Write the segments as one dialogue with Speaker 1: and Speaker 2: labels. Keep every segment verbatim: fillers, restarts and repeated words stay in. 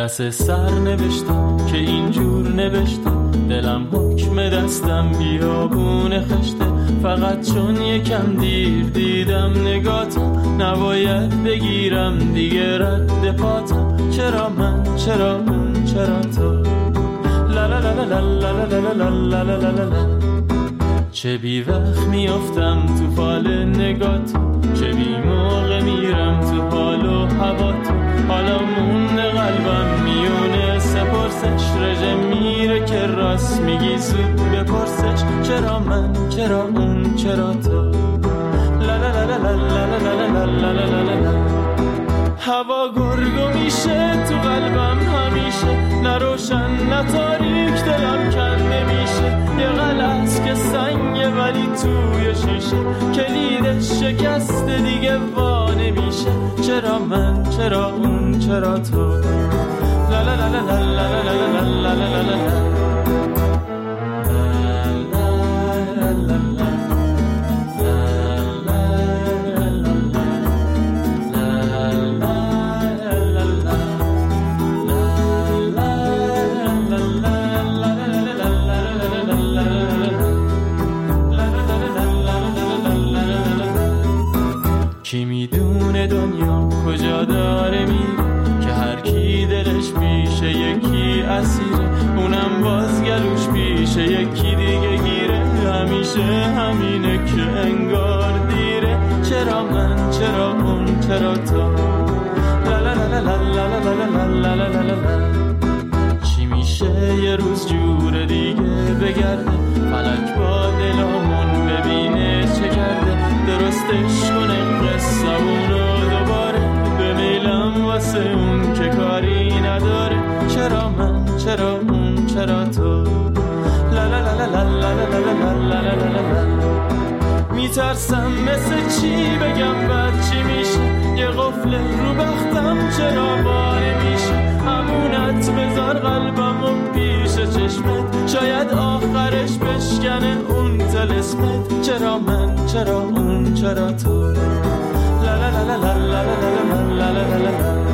Speaker 1: دست سر نوشتم که اینجور نوشتم، دلم حکم دستم بیابون خشته، فقط چون یکم دیر دیدم نگاتم، نباید بگیرم دیگه رد پاتم، چرا من چرا اون چرا تو، لا لا لا لا لا لا لا لا لا لا لا. چه بی وقت میافتم تو فال نگات، چه بی موقع میرم تو حال و هوات، حالا مونده قلبم میونه سپرسش، رژه میره که راست میگی زود بپرسش، چرا من چرا اون چرا تو، لا لا لا لا لا لا لا لا لا لا لا. هوا گرگو میشه تو قلبم همیشه، نه روشن نه تاریک دلم کنده میشه، یه غلط که سنگه ولی توی شیشه، کلیدش شکسته دیگه وا نمیشه، چرا من چرا اون چرا تو، لا لا لا لا لا لا لا لا لا لا. کی میدونه دنیا کجا داره میره، که هر کی دلش پیشه یکی اسیره، اونم باز گلوش پیشه یکی دیگه گیره، همیشه همینه که انگار دیره، چرا من چرا اون چرا تو، لا لا لا لا لا لا لا لا لا لا. چی میشه یه روز جور دیگه بگرده، فلک با دلامون ببینه چه کرده، درستش کنه قصه‌مونو دوباره، به میلم واسه اون که کاری نداره، چرا من چرا اون چرا تو، لا لا لا لا لا لا لا لا لا لا. میترسم مثل چی بگم بعد چی میشه، یه قفل رو بختم چرا باره میشه، همونت بذار قلبم و پیش چشمت، شاید آخرش بشکنه اون طلسمت، چرا من چرا اون چرا تو، لا لا لا لا لا لا لا لا لا لا.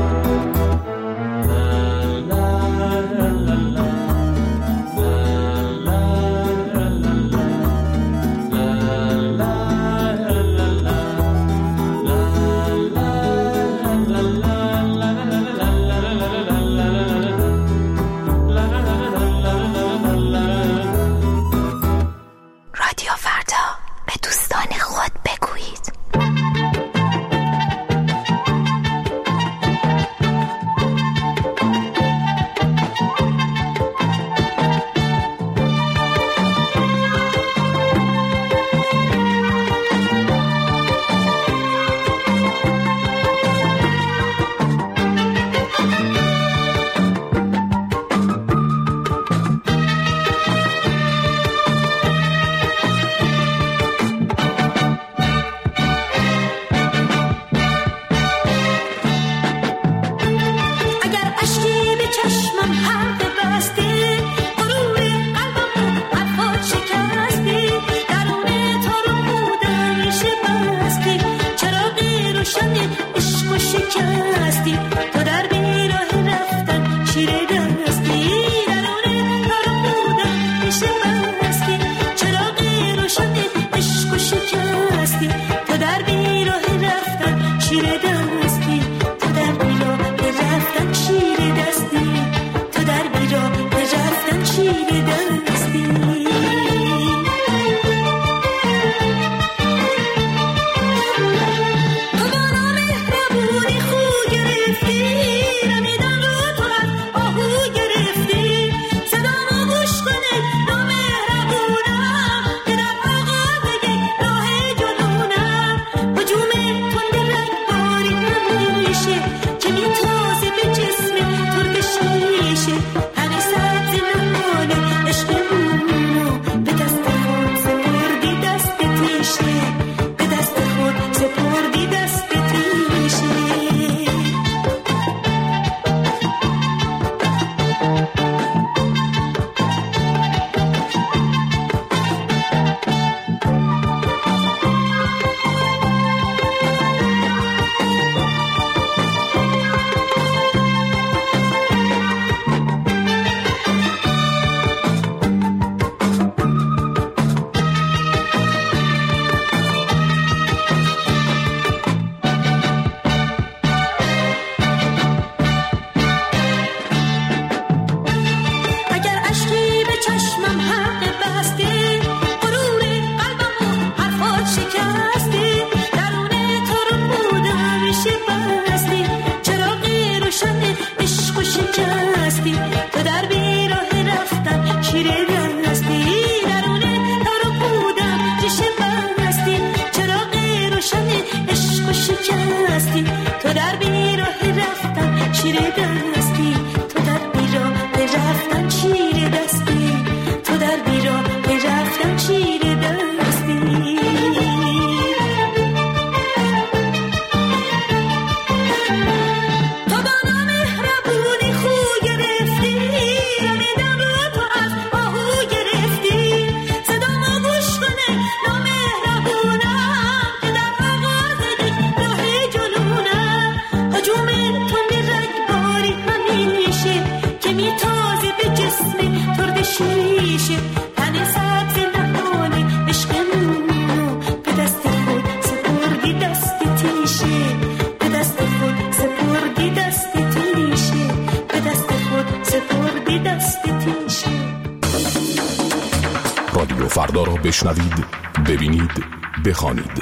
Speaker 2: فردا را بشنوید، ببینید، بخوانید.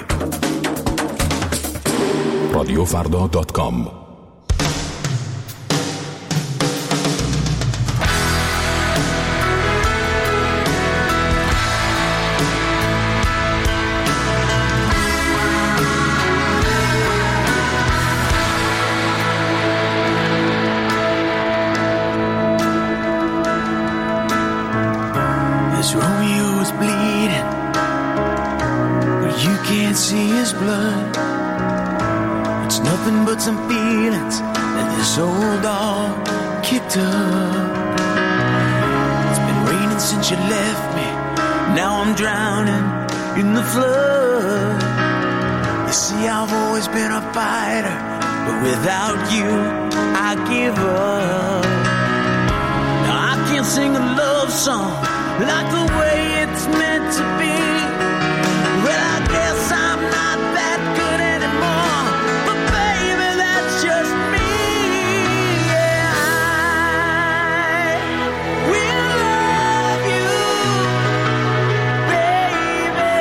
Speaker 2: رادیو فردا دات کام.
Speaker 3: See his blood. It's nothing but some feelings that this old dog kicked up. It's been raining since you left me. Now I'm drowning in the flood. You see, I've always been a fighter, but without you, I give up. Now I can't sing a love song like the way it's meant to be. Well, I guess I'm not that good anymore, but baby, that's just me. Yeah, I will love you, baby.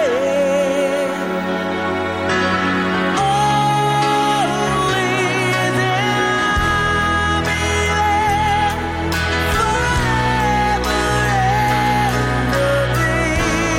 Speaker 3: Always, and I'll be there forever and a day.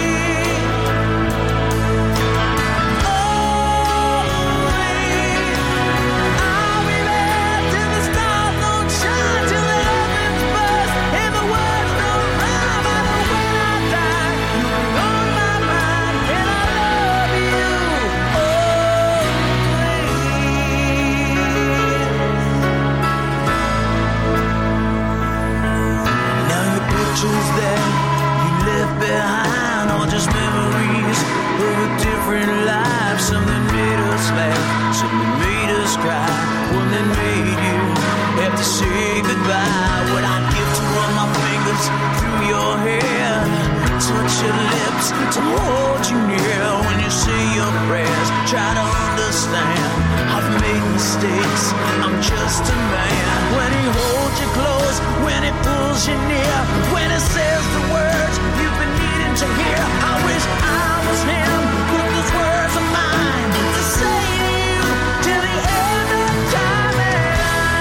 Speaker 3: Behind all just memories of a different life. Something made us laugh, something made us cry, one that made you have to say goodbye. What I give to run my fingers through your hair, touch your lips to hold you near. When you say your prayers, try to understand. I've made mistakes, I'm just a man. When he holds you close, when he pulls you near, when he says the words you've been needing to hear, I wish I was him with those words of mine to say to you till the end of time. And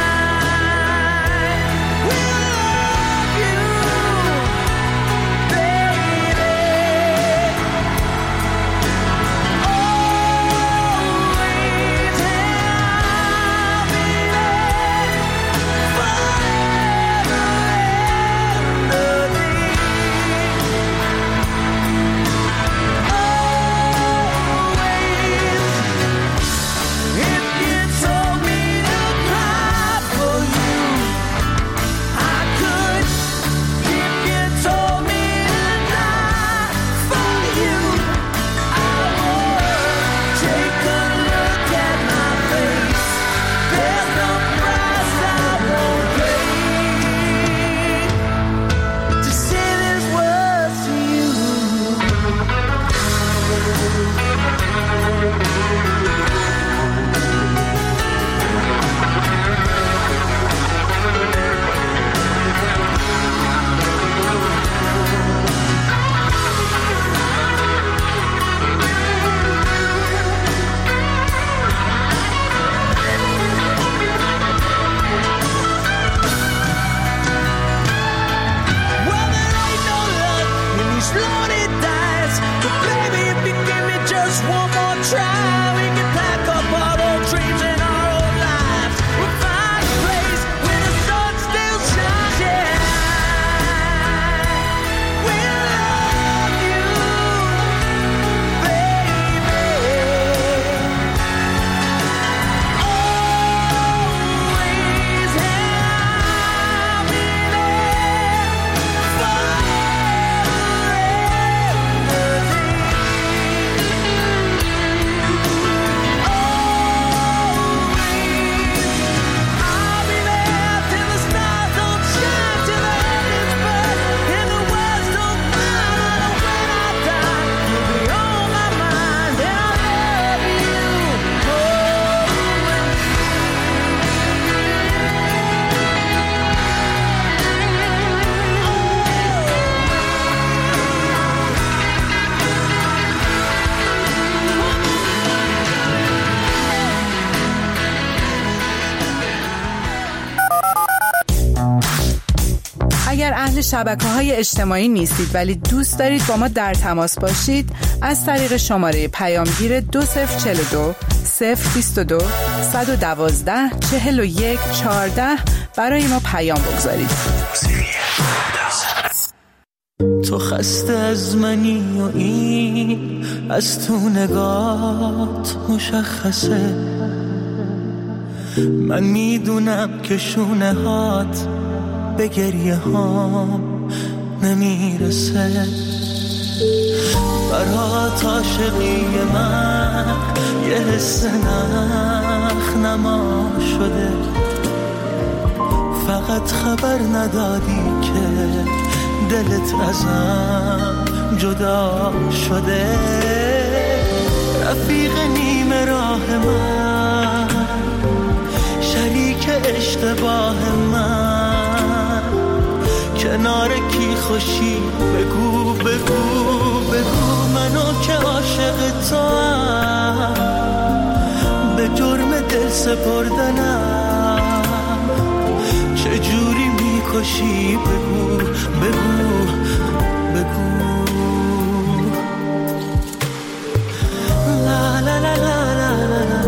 Speaker 3: I will love you, baby. Always, and I'll be there forever and a day.
Speaker 4: شبکه‌های اجتماعی نیستید ولی دوست دارید با ما در تماس باشید، از طریق شماره پیامگیر دو صفر چهل و دو صفر بیست و دو صد و دوازده چهل و یک چهارده برای ما پیام بگذارید.
Speaker 3: تو خسته از منی و این از تو نگات مشخصه، من میدونم که شونه هات به گریه هام نمیرسه، برات عاشقی من یه حس نخ نما شده، فقط خبر ندادی که دلت ازم جدا شده، رفیق نیمه راه من، شریک اشتباه من، کنار کی خوشی بگو بگو بگو، منو که عاشق تو هم به جرم دل سپردنم چجوری میکشی بگو بگو بگو. لا لا لا لا لا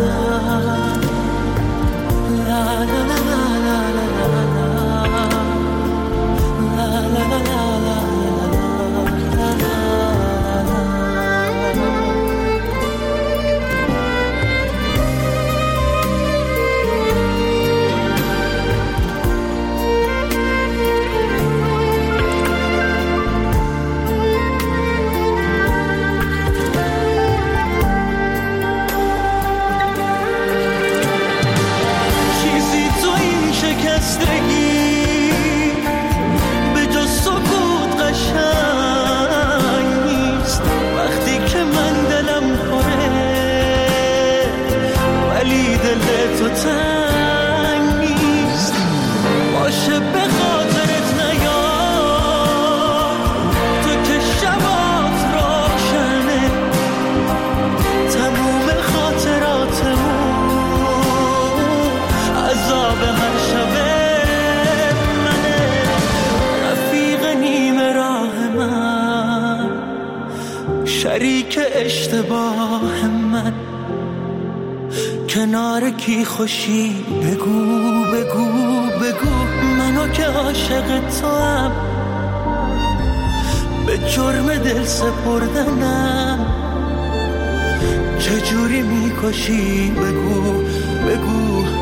Speaker 3: لا لا لا شریک اشتباه من، کنار کی خوشی بگو بگو بگو، منو که عاشق تو هم به جرم دل سپردنم چجوری میکشی بگو بگو